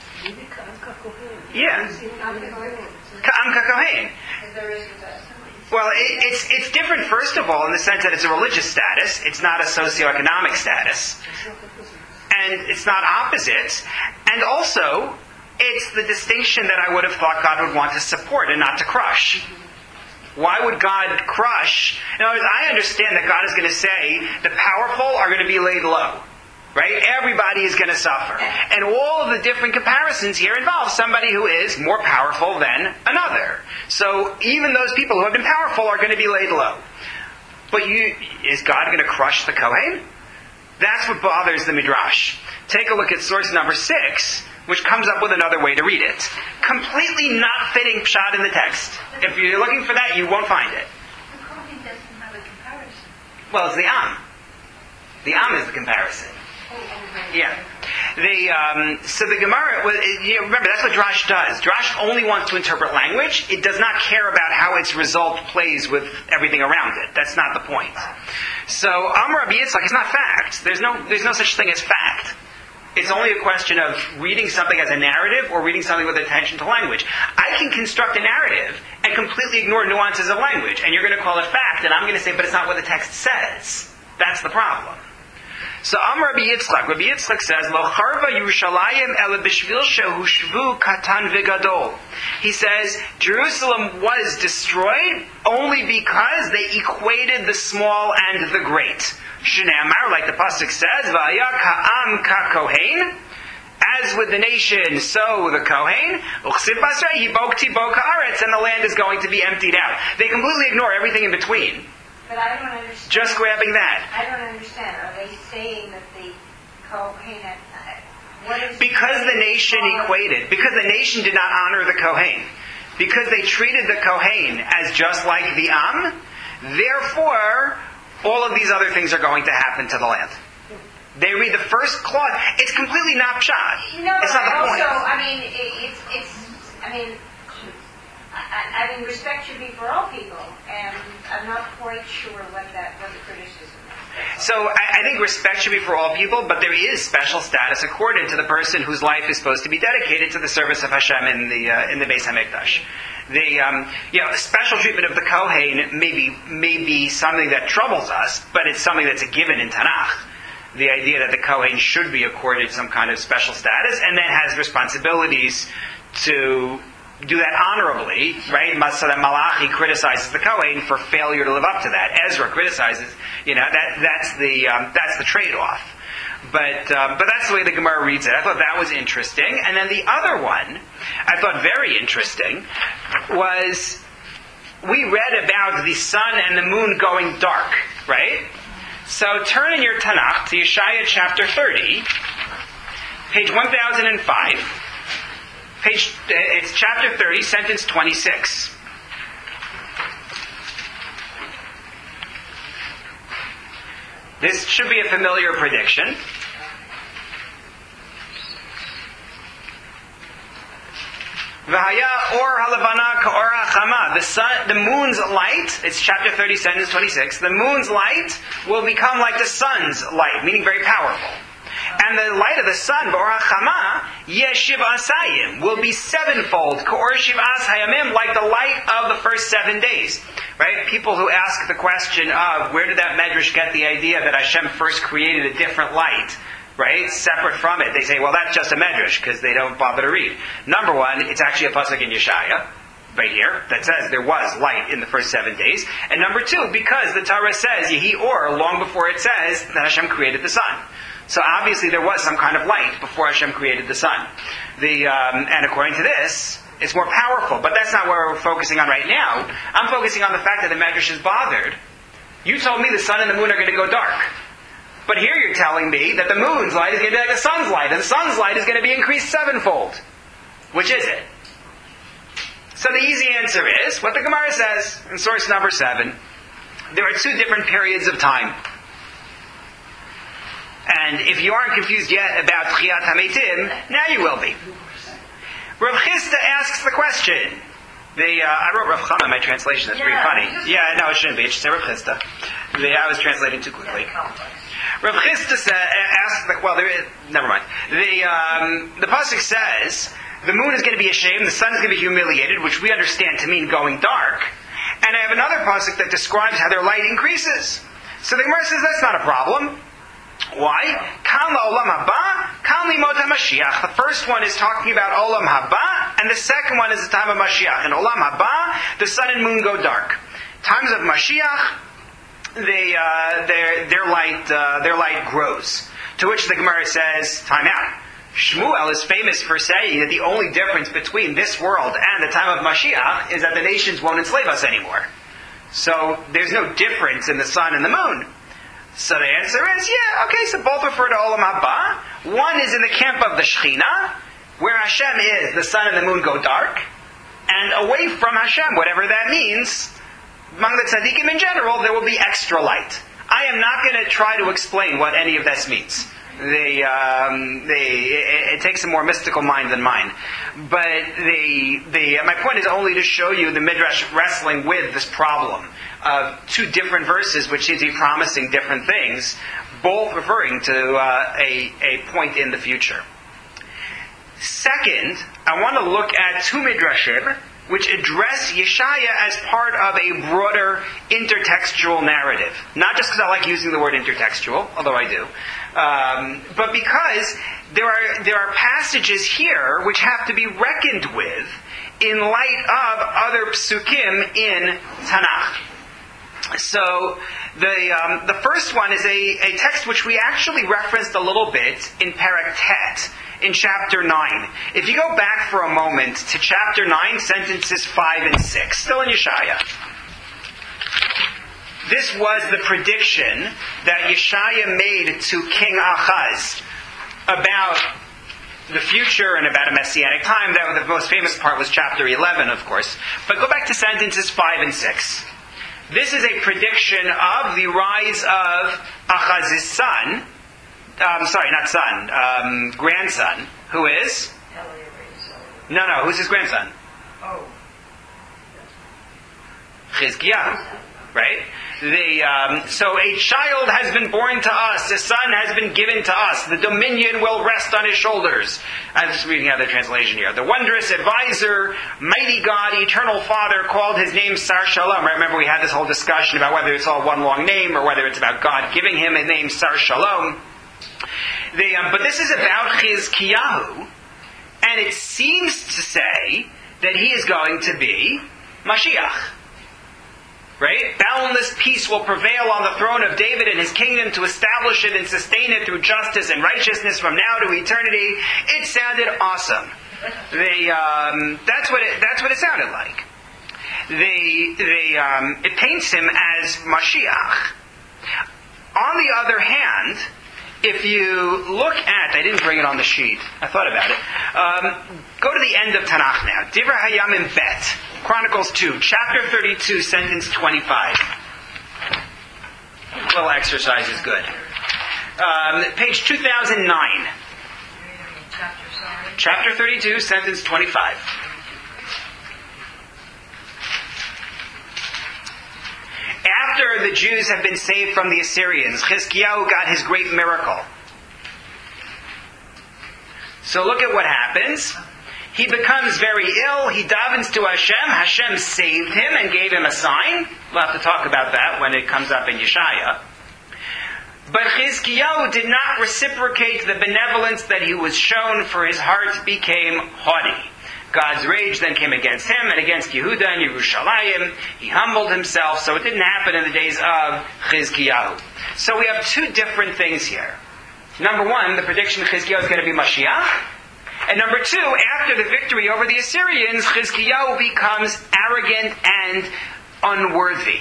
Yeah. Ka'am Ka'kohen. Well, it, it's it's different, first of all, in the sense that it's a religious status. It's not a socioeconomic status. And it's not opposite. And also, it's the distinction that I would have thought God would want to support and not to crush. Why would God crush? In other words, I understand that God is going to say the powerful are going to be laid low. Right? Everybody is going to suffer. And all of the different comparisons here involve somebody who is more powerful than another. So even those people who have been powerful are going to be laid low. But you, is God going to crush the Kohen? That's what bothers the Midrash. Take a look at source number six, which comes up with another way to read it. Completely not fitting pshat in the text. If you're looking for that, you won't find it. The Kohen doesn't have a comparison. Well, it's the Am. The Am is the comparison. Yeah. The, um, so the Gemara, well, it, you know, remember, that's what Drash does. Drash only wants to interpret language. It does not care about how its result plays with everything around it. That's not the point. So, Amar Rabbi Yitzchak is not fact. There's no, there's no such thing as fact. It's only a question of reading something as a narrative or reading something with attention to language. I can construct a narrative and completely ignore nuances of language, and you're going to call it fact, and I'm going to say, but it's not what the text says. That's the problem. So Amar Rabbi Yitzchak, Rabbi Yitzchak says, Lo charva Yerushalayim ele b'shvil shehushvu katan v'gadol. He says, Jerusalem was destroyed only because they equated the small and the great. Shneamar, like the pasuk says, V'aya ka'am ka'kohen. As with the nation, so the Kohen. Uchsiv basrei hibokti bo ka'aretz, and the land is going to be emptied out. They completely ignore everything in between. But I don't understand. Just grabbing that. I don't understand. Are they saying that the Kohen, What is Because the nation equated, because the nation did not honor the Kohen, because they treated the Kohen as just like the Am, therefore, all of these other things are going to happen to the land. They read the first clause. It's completely not pshat. No, it's not the I point. also, I mean, it, it's, it's, I mean, I, I mean, respect should be for all people, and I'm not quite sure what that, what the criticism is. So I, I think respect should be for all people, but there is special status accorded to the person whose life is supposed to be dedicated to the service of Hashem in the uh, in the Beis Hamikdash. The um, you know, special treatment of the Kohen may be, may be something that troubles us, but it's something that's a given in Tanakh. The idea that the Kohen should be accorded some kind of special status and then has responsibilities to do that honorably, right? So that Malachi criticizes the Kohen for failure to live up to that. Ezra criticizes, you know, that that's the um, that's the trade-off. But um, but that's the way the Gemara reads it. I thought that was interesting. And then the other one I thought very interesting was we read about the sun and the moon going dark, right? So turn in your Tanakh to Yeshaya chapter thirty, page one thousand five. Page, it's chapter thirty, sentence twenty-six. This should be a familiar prediction. V'haya or halavana ka'or hachama. The sun, the moon's light. It's chapter thirty, sentence twenty-six. The moon's light will become like the sun's light, meaning very powerful. And the light of the sun, B'or HaChama, Yeshiv Asayim, will be sevenfold, K'or Shiv'as Hayamim, like the light of the first seven days. Right? People who ask the question of, where did that Medrash get the idea that Hashem first created a different light, right? Separate from it. They say, well, that's just a Medrash, because they don't bother to read. Number one, it's actually a pasuk in Yeshaya, right here, that says there was light in the first seven days. And number two, because the Torah says, Yehi Or, long before it says that Hashem created the sun. So obviously there was some kind of light before Hashem created the sun. The, um, and according to this, it's more powerful. But that's not what we're focusing on right now. I'm focusing on the fact that the Medrash is bothered. You told me the sun and the moon are going to go dark. But here you're telling me that the moon's light is going to be like the sun's light. And the sun's light is going to be increased sevenfold. Which is it? So the easy answer is, what the Gemara says in source number seven, there are two different periods of time. And if you aren't confused yet about Tchiyat HaMeitim, now you will be. Rav Chisda asks the question. The, uh, I wrote Rav Chama in my translation. That's pretty Yeah, funny. Yeah, no, it shouldn't be. It should say Rav Chisda. The, I was translating too quickly. Rav Chisda sa- asks, the, well, there is, never mind. The, um, the pasuk says, the moon is going to be ashamed, the sun is going to be humiliated, which we understand to mean going dark. And I have another pasuk that describes how their light increases. So the Gemara says that's not a problem. Why? Kan la'olam haba, kan limot HaMashiach. The first one is talking about olam haba, and the second one is the time of Mashiach. In olam haba, the sun and moon go dark. Times of Mashiach, they, uh, their their light uh, their light grows. To which the Gemara says, time out. Shmuel is famous for saying that the only difference between this world and the time of Mashiach is that the nations won't enslave us anymore. So there's no difference in the sun and the moon. So the answer is, yeah, okay, so both refer to Olam Haba. One is in the camp of the Shekhinah, where Hashem is, the sun and the moon go dark. And away from Hashem, whatever that means, among the tzaddikim in general, there will be extra light. I am not going to try to explain what any of this means. They, um, they, it, it takes a more mystical mind than mine. But the, the, my point is only to show you the Midrash wrestling with this problem of two different verses which seem to be promising different things, both referring to uh, a, a point in the future. Second, I want to look at two Midrashim which address Yeshaya as part of a broader intertextual narrative. Not just because I like using the word intertextual, although I do, um, but because there are there are passages here which have to be reckoned with in light of other psukim in Tanakh. So the um, the first one is a, a text which we actually referenced a little bit in Perek Tet, in chapter nine. If you go back for a moment to chapter nine, sentences five and six, still in Yeshaya. This was the prediction that Yeshaya made to King Ahaz about the future and about a messianic time. That the most famous part was chapter eleven, of course. But go back to sentences five and six. This is a prediction of the rise of Achaz's son. Um, sorry, not son. Um, grandson. Who is? No, no. Who's his grandson? Oh. Chizkiyahu. Right? The, um, so a child has been born to us, a son has been given to us, the dominion will rest on his shoulders. I'm just reading out the translation here. The wondrous advisor, mighty God, eternal Father, called his name Sar Shalom. Right? Remember we had this whole discussion about whether it's all one long name or whether it's about God giving him a name Sar Shalom. The, um, but this is about Chizkiyahu, and it seems to say that he is going to be Mashiach. Right? Boundless peace will prevail on the throne of David and his kingdom to establish it and sustain it through justice and righteousness from now to eternity. It sounded awesome. The, um, that's what it, that's what it sounded like. The, the, um, it paints him as Mashiach. On the other hand, if you look at, I didn't bring it on the sheet, I thought about it. Um, go to the end of Tanakh now. Divrei Hayamim Bet, Chronicles two, chapter thirty-two, sentence twenty-five. A little exercise is good. Um, page two thousand nine. Chapter thirty-two, sentence twenty-five. After the Jews have been saved from the Assyrians, Chizkiyahu got his great miracle. So look at what happens. He becomes very ill. He davens to Hashem. Hashem saved him and gave him a sign. We'll have to talk about that when it comes up in Yeshaya. But Chizkiyahu did not reciprocate the benevolence that he was shown, for his heart became haughty. God's rage then came against him and against Yehuda and Yerushalayim. He humbled himself, so it didn't happen in the days of Chizkiyahu. So we have two different things here. Number one, the prediction Chizkiyahu is going to be Mashiach. And number two, after the victory over the Assyrians, Chizkiyahu becomes arrogant and unworthy.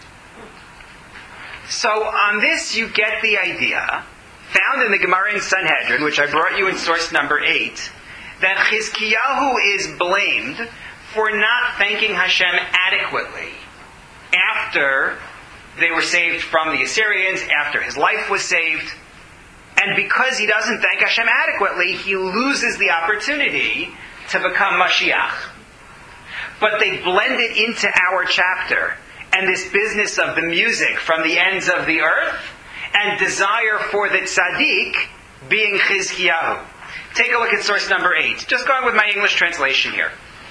So on this you get the idea, found in the Gemara in Sanhedrin, which I brought you in source number eight, that Chizkiyahu is blamed for not thanking Hashem adequately after they were saved from the Assyrians, after his life was saved. And because he doesn't thank Hashem adequately, he loses the opportunity to become Mashiach. But they blend it into our chapter, and this business of the music from the ends of the earth, and desire for the tzaddik being Chizkiyahu. Take a look at source number eight. Just going with my English translation here.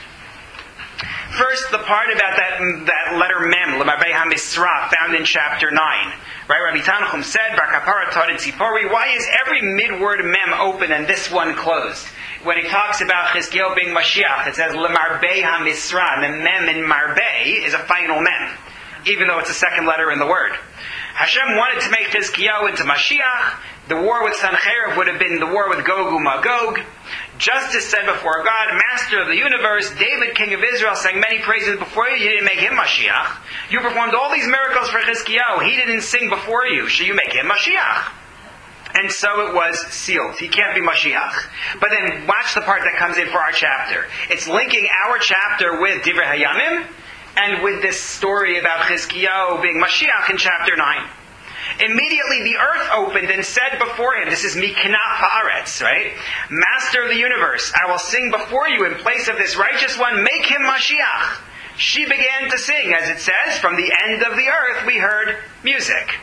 First, the part about that, that letter Mem, L'marbei HaMisra, found in chapter nine. Right? Rabbi Tanchum said, Bar Kapara taught in Tzipori, why is every mid-word Mem open and this one closed? When he talks about Chizkiyahu being Mashiach, it says L'marbei HaMisra. The Mem in Marbei is a final Mem, even though it's the second letter in the word. Hashem wanted to make Chizkiyahu into Mashiach. The war with Sancherib would have been the war with Gog Magog. Justice said before God, Master of the universe, David, King of Israel, sang many praises before you. You didn't make him Mashiach. You performed all these miracles for Chizkiyahu. He didn't sing before you. Should you make him Mashiach? And so it was sealed. He can't be Mashiach. But then watch the part that comes in for our chapter. It's linking our chapter with Divrei Hayamim and with this story about Chizkiyahu being Mashiach in chapter nine. Immediately the earth opened and said before him, this is Miknah Haaretz, right? Master of the universe, I will sing before you in place of this righteous one, make him Mashiach. She began to sing, as it says, from the end of the earth we heard music.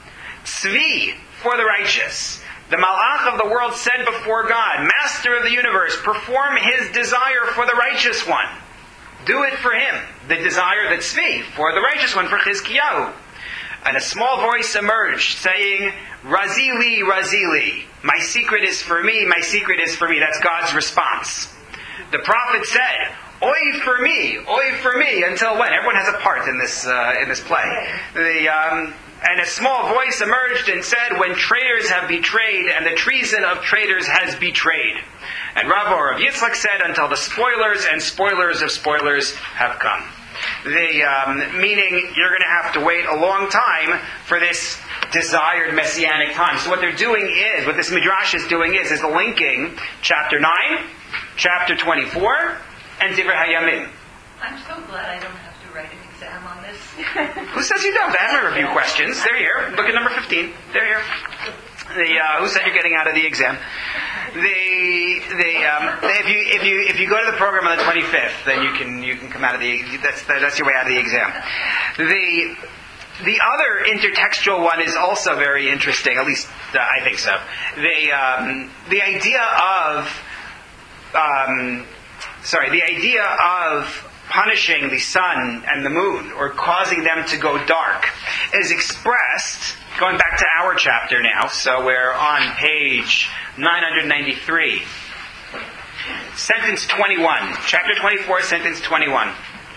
Tzvi, for the righteous. The Malach of the world said before God, Master of the universe, perform his desire for the righteous one. Do it for him. The desire that's Tzvi, for the righteous one, for Chizkiyahu. And a small voice emerged, saying, Razili, Razili. My secret is for me, my secret is for me. That's God's response. The prophet said, Oy for me, oy for me, until when? Everyone has a part in this uh, in this play. The, um, and a small voice emerged and said, when traitors have betrayed, and the treason of traitors has betrayed. And Rav or Rav Yitzchak said, until the spoilers and spoilers of spoilers have come. The um, meaning you're going to have to wait a long time for this desired messianic time. So what they're doing is, what this midrash is doing is, is linking chapter nine, chapter twenty-four, and Divrei Hayamim. I'm so glad I don't have to write an exam on this. Who says you don't? I have my review questions. They're here. Look at number fifteen. They're here. The uh, who said you're getting out of the exam? The the um, if you if you if you go to the program on the twenty-fifth, then you can you can come out of the that's that's your way out of the exam. The the other intertextual one is also very interesting. At least uh, I think so. The um, the idea of um, sorry the idea of punishing the sun and the moon, or causing them to go dark, is expressed, going back to our chapter now, so we're on page nine ninety-three. Sentence twenty-one. Chapter twenty-four, sentence twenty-one.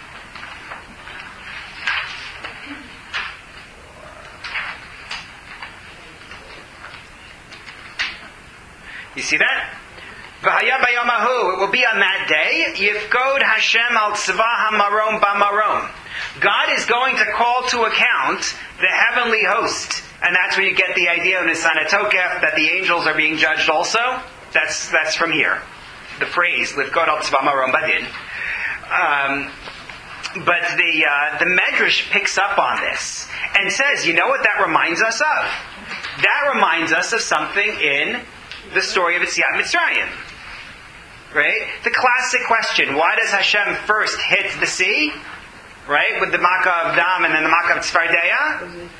You see that? V'haya b'yomahu, it will be on that day, Yifkod Hashem al tzva hamarom b'marom. God is going to call to account the heavenly host. And that's where you get the idea of Nisan HaTokef, that the angels are being judged also. That's that's from here. The phrase, Yifkod al tzva hamarom badin. Um, but the, uh, the Medrash picks up on this and says, you know what that reminds us of? That reminds us of something in the story of Yetziat Mitzrayim. Right? The classic question, why does Hashem first hit the sea? Right? With the Makkah of Dam and then the Makkah of Tzfardeya?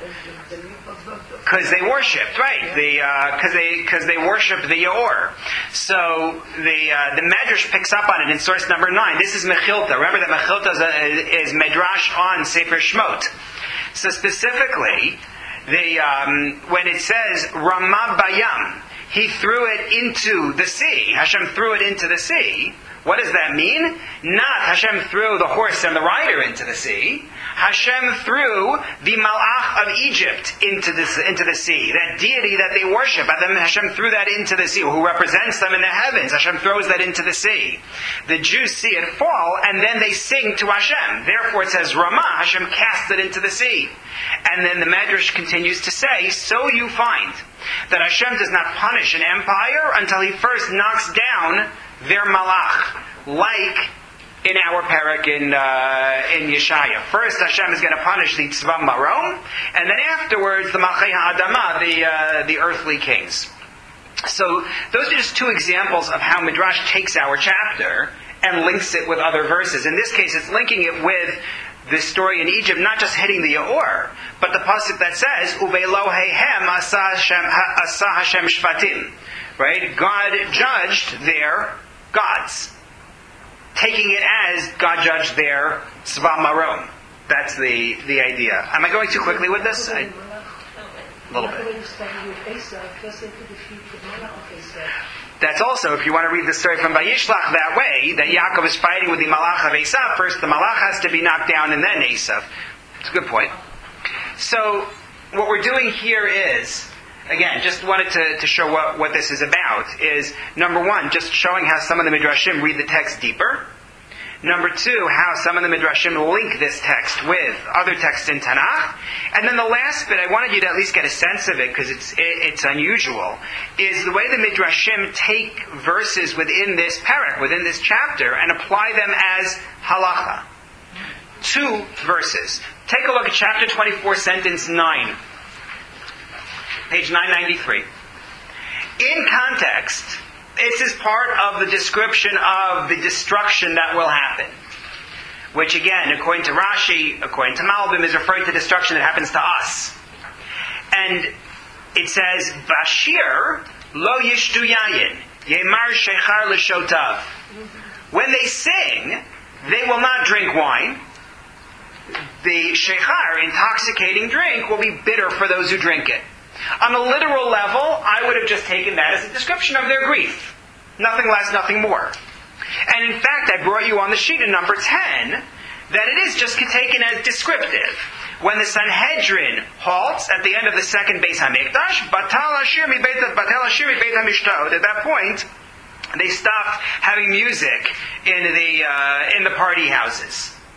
Because they worshipped, right? Because uh, they because they worshipped the Yaor. So the uh, the Medrash picks up on it in source number nine. This is Mechilta. Remember that Mechilta is, a, is Medrash on Sefer Shmot. So specifically, the um, when it says Ramah Bayam, he threw it into the sea. Hashem threw it into the sea. What does that mean? Not Hashem threw the horse and the rider into the sea. Hashem threw the Malach of Egypt into the, into the sea. That deity that they worship. And then Hashem threw that into the sea. Who represents them in the heavens. Hashem throws that into the sea. The Jews see it fall and then they sing to Hashem. Therefore it says Ramah, Hashem cast it into the sea. And then the Medrash continues to say, so you find that Hashem does not punish an empire until he first knocks down their malach, like in our parak in uh, in Yeshaya. First, Hashem is going to punish the tzva marom, and then afterwards the malchei ha'adama, the uh, the earthly kings. So those are just two examples of how Midrash takes our chapter and links it with other verses. In this case, it's linking it with this story in Egypt, not just hitting the Yaor, but the pasuk that says Uvelohehem asa Hashem asa Hashem shvatim. Right? God judged their gods, taking it as God judged their tzva marom. That's the, the idea. Am I going too quickly with this? I, a little bit. That's also, if you want to read the story from Vayishlach that way, that Yaakov is fighting with the Malach of Esav. First the Malach has to be knocked down and then Esav. It's a good point. So, what we're doing here is, again, just wanted to, to show what, what this is about, is, number one, just showing how some of the Midrashim read the text deeper. Number two, how some of the Midrashim link this text with other texts in Tanakh. And then the last bit, I wanted you to at least get a sense of it, because it's, it, it's unusual, is the way the Midrashim take verses within this parak, within this chapter, and apply them as halacha. Two verses. Take a look at chapter twenty-four, sentence nine. Page nine ninety-three. In context, this is part of the description of the destruction that will happen. Which again, according to Rashi, according to Malbim, is referring to destruction that happens to us. And it says, Bashir lo yishtu yayin, yemar shechar l'shotav. When they sing, they will not drink wine. The shechar, intoxicating drink, will be bitter for those who drink it. On a literal level, I would have just taken that as a description of their grief. Nothing less, nothing more. And in fact, I brought you on the sheet in number ten that it is just taken as descriptive. When the Sanhedrin halts at the end of the second Beis HaMikdash, Batal Hashir mi Beit HaMishtaot. At that point, they stopped having music in the uh, in the party houses.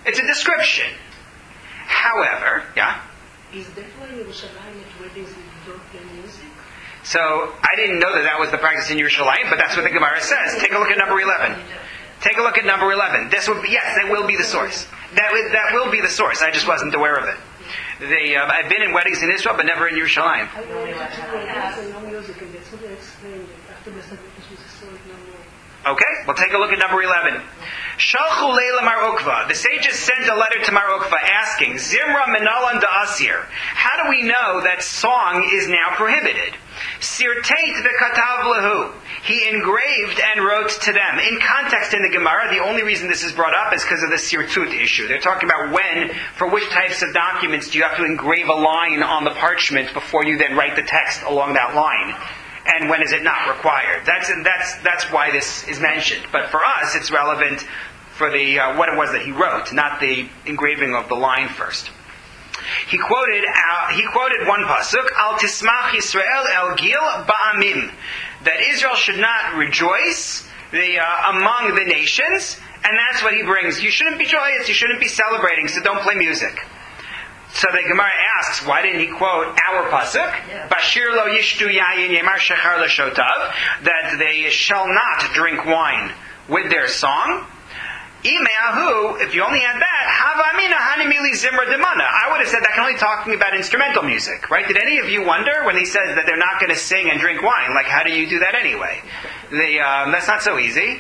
It's a description. However, yeah? Is that why in Yerushalayim at weddings we don't play music? So, I didn't know that that was the practice in Yerushalayim, but that's what the Gemara says. Take a look at number eleven. Take a look at number eleven. This will be, yes, that will be the source. That will, that will be the source. I just wasn't aware of it. They, uh, I've been in weddings in Israel, but never in Yerushalayim. I know that you play no music, and that's what they explained. After the Sabbath was historic no more. Okay, we'll take a look at number eleven. Shalchu leila Mar Ukva. The sages sent a letter to Mar Ukva asking, Zimra minalan da'asir. How do we know that song is now prohibited? Sirtait v'katav lahu. He engraved and wrote to them. In context in the Gemara, the only reason this is brought up is because of the sirtut issue. They're talking about when, for which types of documents do you have to engrave a line on the parchment before you then write the text along that line. And when is it not required? That's that's that's why this is mentioned. But for us, it's relevant for the uh, what it was that he wrote, not the engraving of the line first. He quoted uh, he quoted one pasuk, Al tismach Yisrael el gil ba'amim, that Israel should not rejoice the, uh, among the nations, and that's what he brings. You shouldn't be joyous, you shouldn't be celebrating, so don't play music. So the Gemara asks, why didn't he quote our pasuk? Bashir lo yishtu yayin yemar shechar l'shotav, that they shall not drink wine with their song. Imeahu, if you only had that, hava amina hanimili zimra demana. I would have said that can only talking about instrumental music, right? Did any of you wonder when he says that they're not going to sing and drink wine? Like, how do you do that anyway? The, um, that's not so easy,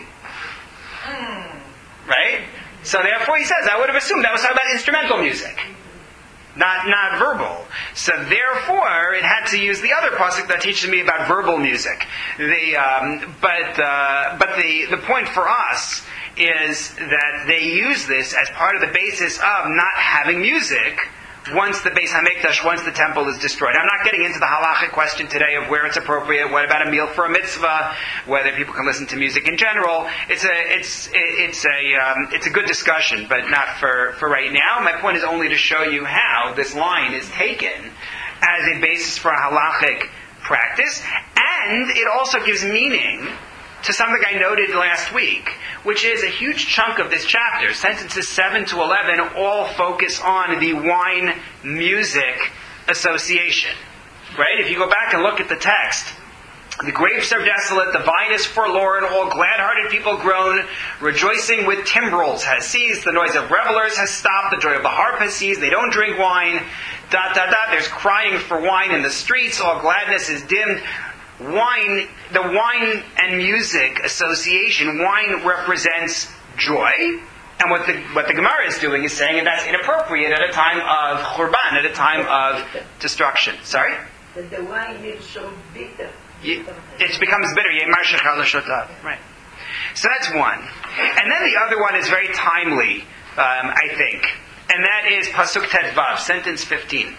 right? So therefore, he says I would have assumed that was talking about instrumental music. Not not verbal. So therefore, it had to use the other pasuk that teaches me about verbal music. The um, but uh, but the the point for us is that they use this as part of the basis of not having music once the Beis HaMikdash, once the temple is destroyed. I'm not getting into the halachic question today of where it's appropriate, what about a meal for a mitzvah, whether people can listen to music in general. It's a it's it's a um, it's a good discussion, but not for, for right now. My point is only to show you how this line is taken as a basis for a halachic practice, and it also gives meaning to something I noted last week, which is a huge chunk of this chapter. Sentences seven to eleven all focus on the wine-music association. Right? If you go back and look at the text, the grapes are desolate, the vine is forlorn, all glad-hearted people groan, rejoicing with timbrels has ceased, the noise of revelers has stopped, the joy of the harp has ceased, they don't drink wine, dot, dot, dot, there's crying for wine in the streets, all gladness is dimmed. Wine, the wine and music association, wine represents joy, and what the what the Gemara is doing is saying that that's inappropriate at a time of churban, at a time of destruction. Sorry? That the wine is so bitter. It becomes bitter. Yemar shechar l'shotav. Right. So that's one. And then the other one is very timely, um, I think, and that is pasuk tet vav, sentence fifteen.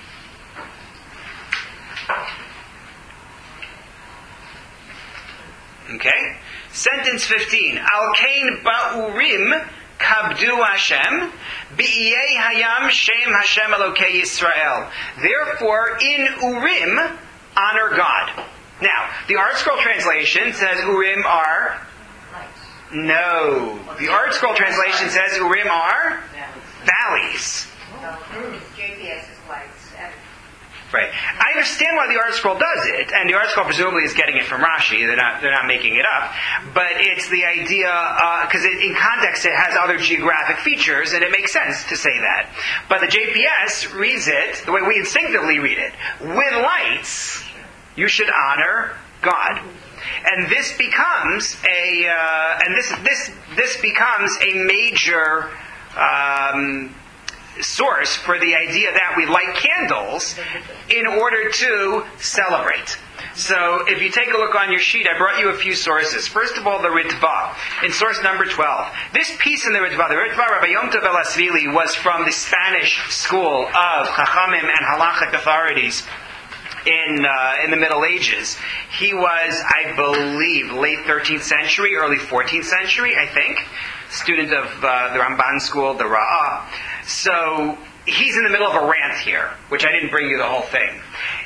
Okay? Sentence fifteen. Al kain ba'urim kabdu Hashem bi'iyei hayam shem Hashem Elokei Yisrael. Therefore, in Urim, honor God. Now, the Art Scroll translation says Urim are... No. The Art Scroll translation says Urim are... Valleys. J P S is lights. Right. I understand why the Art Scroll does it, and the Art Scroll presumably is getting it from Rashi. They're not, they're not making it up. But it's the idea, because uh, in context it has other geographic features, and it makes sense to say that. But the J P S reads it the way we instinctively read it. With lights, you should honor God. And this becomes a, uh, and this, this, this becomes a major, um, source for the idea that we light candles in order to celebrate. So if you take a look on your sheet, I brought you a few sources. First of all, the Ritva, in source number twelve. This piece in the Ritva, the Ritva, Rabbi Yom Tov Elasvili, was from the Spanish school of Chachamim and Halachic authorities in uh, in the Middle Ages. He was, I believe, late thirteenth century, early fourteenth century, I think. Student of uh, the Ramban school, the Ra'ah. So he's in the middle of a rant here, which I didn't bring you the whole thing.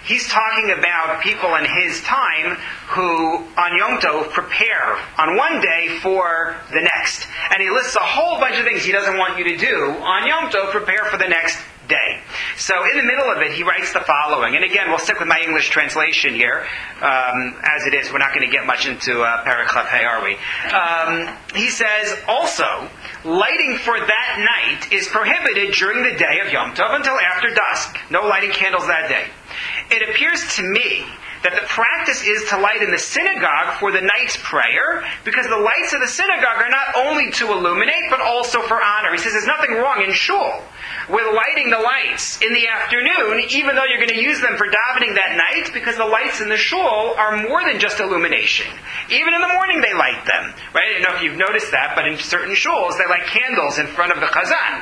he's talking about people in his time who, on Yom Tov, prepare on one day for the next. And he lists a whole bunch of things he doesn't want you to do on Yom Tov, prepare for the next day. So in the middle of it, he writes the following. And again, we'll stick with my English translation here. Um, as it is, we're not going to get much into uh, Perek Chaf Hey, are we? Um, he says, also, lighting for that night is prohibited during the day of Yom Tov until after dusk. No lighting candles that day. It appears to me that the practice is to light in the synagogue for the night's prayer, because the lights of the synagogue are not only to illuminate, but also for honor. He says there's nothing wrong in shul with lighting the lights in the afternoon, even though you're going to use them for davening that night, because the lights in the shul are more than just illumination. Even in the morning they light them. Right? I don't know if you've noticed that, but in certain shuls they light candles in front of the chazan.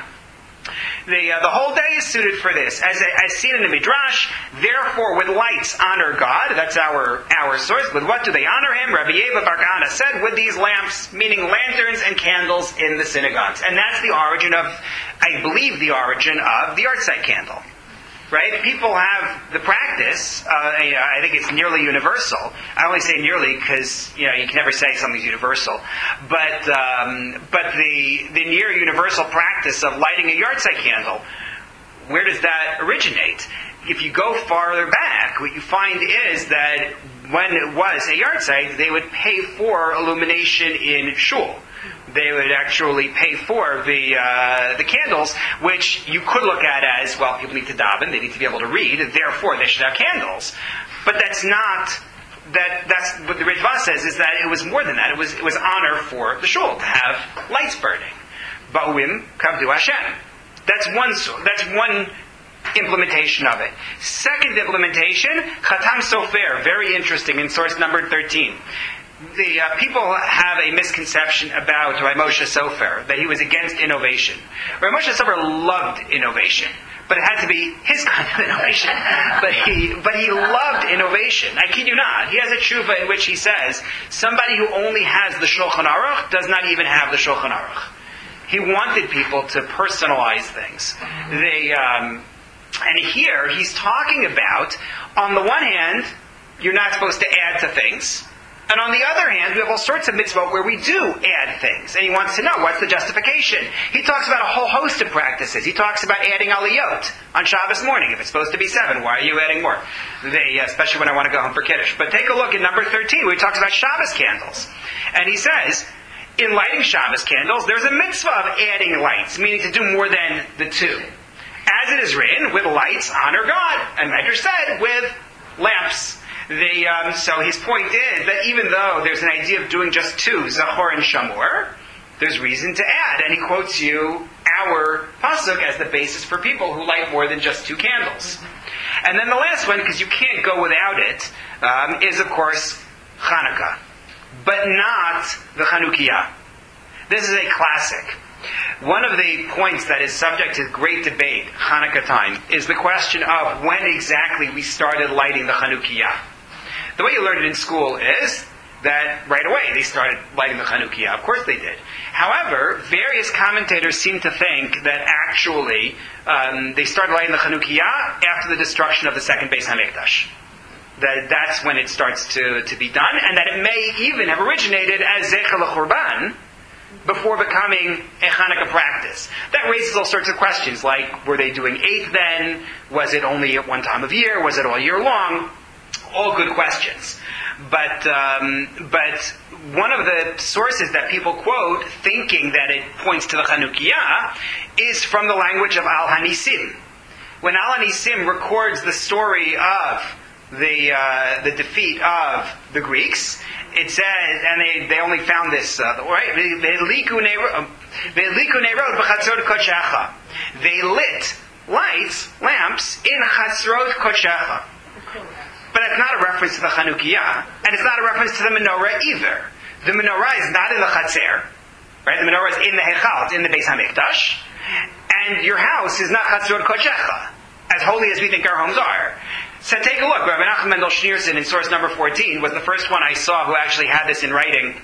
The, uh, the whole day is suited for this. As, as seen in the Midrash, therefore with lights honor God. That's our, our source. With what do they honor Him? Rabbi Yeva Bar Kahana said, with these lamps, meaning lanterns and candles in the synagogues. And that's the origin of, I believe, the origin of the yahrzeit candle. Right? People have the practice, uh, I think it's nearly universal. I only say nearly because, you know, you can never say something's universal. But um, but the, the near universal practice of lighting a yahrzeit candle, where does that originate? If you go farther back, what you find is that when it was a yahrzeit, they would pay for illumination in shul. They would actually pay for the uh, the candles, which you could look at as, well, people need to daven, they need to be able to read, therefore they should have candles. But that's not, that that's what the Ritva says, is that it was more than that. It was it was honor for the shul to have lights burning. Ba'uim kavdu Hashem. That's one that's one implementation of it. Second implementation, Chatam Sofer, very interesting, in source number thirteen. The uh, people have a misconception about Rav Moshe Sofer, that he was against innovation. Rav Moshe Sofer loved innovation, but it had to be his kind of innovation. but he but he loved innovation. I kid you not. He has a tshuva in which he says, somebody who only has the Shulchan Aruch does not even have the Shulchan Aruch. He wanted people to personalize things. They, um, and here he's talking about, on the one hand, you're not supposed to add to things. And on the other hand, we have all sorts of mitzvot where we do add things. And he wants to know, what's the justification? He talks about a whole host of practices. He talks about adding aliyot on Shabbos morning. If it's supposed to be seven, why are you adding more? They, especially when I want to go home for Kiddush. But take a look at number thirteen, where he talks about Shabbos candles. And he says, in lighting Shabbos candles, there's a mitzvah of adding lights, meaning to do more than the two. As it is written, with lights honor God. And Medrash said, with lamps. The, um, so his point is that even though there's an idea of doing just two, Zachor and Shamor, there's reason to add. And he quotes you our pasuk as the basis for people who light more than just two candles. And then the last one, because you can't go without it, um, is of course Hanukkah. But not the Chanukiah. This is a classic. One of the points that is subject to great debate, Hanukkah time, is the question of when exactly we started lighting the Chanukiah. The way you learn it in school is that right away they started lighting the Chanukiah. Of course they did. However, various commentators seem to think that actually um, they started lighting the Chanukiah after the destruction of the second Beis HaMikdash. That that's when it starts to, to be done, and that it may even have originated as Zecher L'Churban before becoming a Hanukkah practice. That raises all sorts of questions, like, were they doing eighth then? Was it only at one time of year? Was it all year long? All good questions. But um, but one of the sources that people quote, thinking that it points to the Chanukiah, is from the language of Al-Hanisim. When Al-Hanisim records the story of the uh, the defeat of the Greeks, it says, and they, they only found this, uh, right? They lit lights, lamps, in Chatzrot Kodshecha. But it's not a reference to the Chanukiah, and it's not a reference to the menorah either. The menorah is not in the Chatzer, right? The menorah is in the Hechal, it's in the Beis HaMikdash, and your house is not Chatzrot Kodshecha, as holy as we think our homes are. So take a look. Rabbi Nachman Mendel Schneerson in source number fourteen was the first one I saw who actually had this in writing.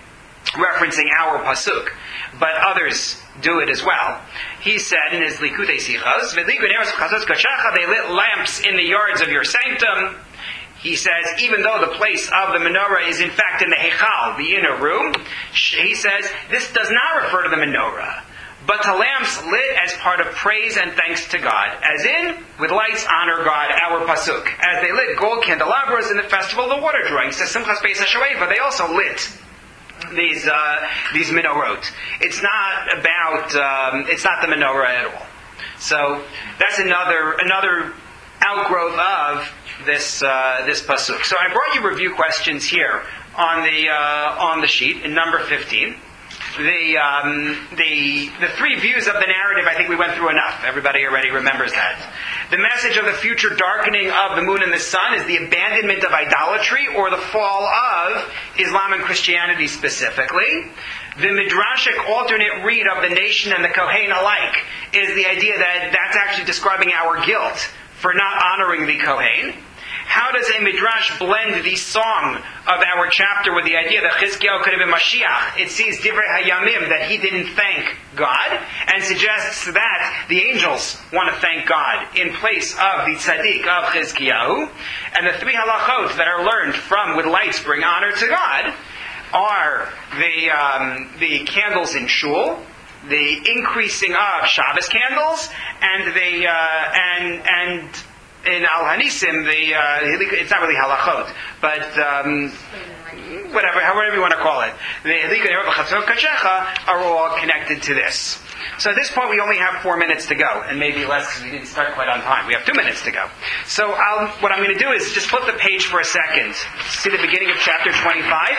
referencing our pasuk, but others do it as well. He said in his Likutei Sichos, "V'likutei eros v'chazos kodshecha," they lit lamps in the yards of your sanctum. He says, even though the place of the menorah is in fact in the Heichal, the inner room, he says, this does not refer to the menorah, but to lamps lit as part of praise and thanks to God. As in, with lights honor God, our pasuk. As they lit gold candelabras in the festival of the water drawing, says Simchas Beis HaShoeva, they also lit these uh, these menorot. It's not about, um, it's not the menorah at all. So that's another another outgrowth of this uh, this pasuk. So I brought you review questions here on the uh, on the sheet in number fifteen. The um, the the three views of the narrative, I think we went through enough. Everybody already remembers that. The message of the future darkening of the moon and the sun is the abandonment of idolatry, or the fall of Islam and Christianity specifically. The midrashic alternate read of the nation and the Kohen alike is the idea that that's actually describing our guilt for not honoring the Kohen. How does a midrash blend the song of our chapter with the idea that Chizkiyahu could have been Mashiach? It sees Divrei Hayamim, that he didn't thank God, and suggests that the angels want to thank God in place of the tzaddik of Chizkiyahu. And the three halachot that are learned from with lights bring honor to God are the um, the candles in shul, the increasing of Shabbos candles, and the uh, and and in Al Hanisim, the uh, it's not really halachot, but um, whatever, however you want to call it, the Hilika and Chatzot Kachecha are all connected to this. So at this point, we only have four minutes to go, and maybe less because we didn't start quite on time. We have two minutes to go. So I'll, what I'm going to do is just flip the page for a second. See the beginning of chapter twenty-five.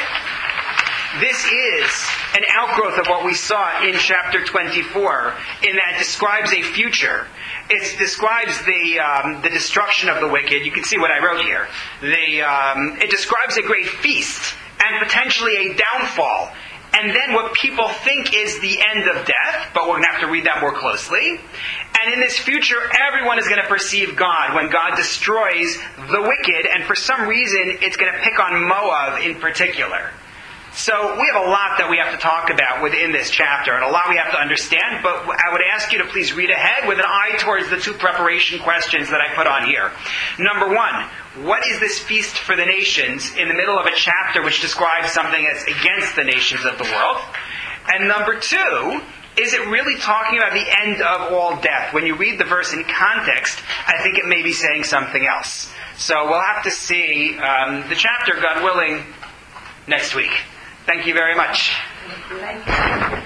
This is an outgrowth of what we saw in chapter twenty-four, in that it describes a future. It describes the um, the destruction of the wicked. You can see what I wrote here. The um, it describes a great feast and potentially a downfall. And then what people think is the end of death, but we're going to have to read that more closely. And in this future, everyone is going to perceive God when God destroys the wicked, and for some reason, it's going to pick on Moab in particular. So we have a lot that we have to talk about within this chapter, and a lot we have to understand, but I would ask you to please read ahead with an eye towards the two preparation questions that I put on here. Number one, what is this feast for the nations in the middle of a chapter which describes something that's against the nations of the world? And number two, is it really talking about the end of all death? When you read the verse in context, I think it may be saying something else. So we'll have to see um, the chapter, God willing, next week. Thank you very much. Thank you.